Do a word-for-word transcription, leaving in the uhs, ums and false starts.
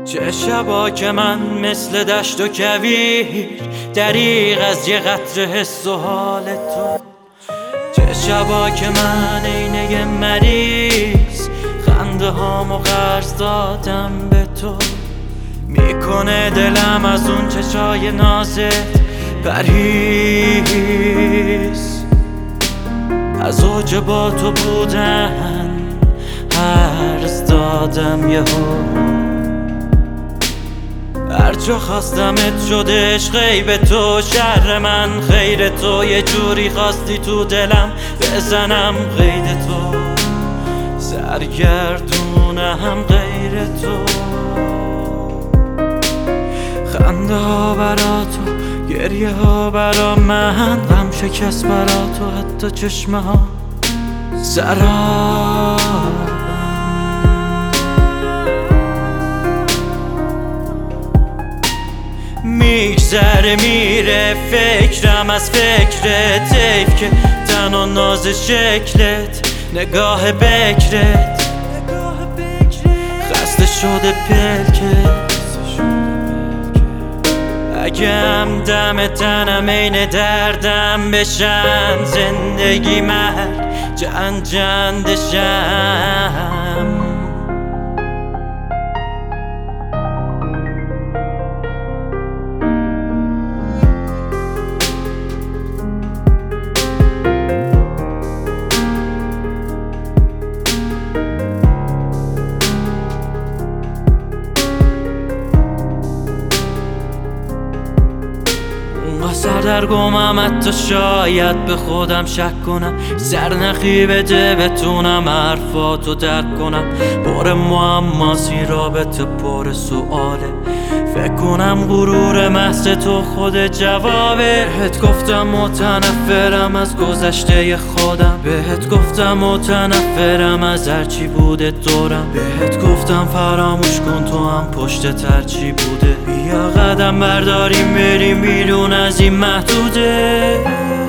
چه شبا که من مثل دشت و کویر دریغ از یه قطره حس و حال تو. چه شبا که من عین یه مریض خنده هامو قرض دادم به تو. میکنه دلم از اون چشای نازت پرهیز، از اوج با تو بودن هرز دادم یهو. هر جا خواستمت شد عشقی به تو، شر من خیر تو. یه جوری خواستی تو دلم بزنم قید تو، سرگردونم غیر تو. خنده ها برا تو، گریه ها برا من، غم شکست برا تو، حتی چشمه ها سراب. میگذره میره فکرم از فکرت، حیف که تن و ناز شکلت، نگاه بکرت خسته شده پلکت. اگه هم دم تنم این دردم بشم، زندگی مرگ جن جندشم. سردرگمم حتی شاید به خودم شک کنم، سرنخی بده بتونم حرفاتو درک کنم. پر معماسی رابطه پر سؤاله، فکر کنم غرور محض تو خود جوابه. بهت گفتم متنفرم از گذشته خودم، بهت گفتم متنفرم از هرچی بوده دورم، بهت گفتم فراموش کن تو هم پشت ترچی بوده. بیا قدم برداریم بریم بیرون از این محدوده.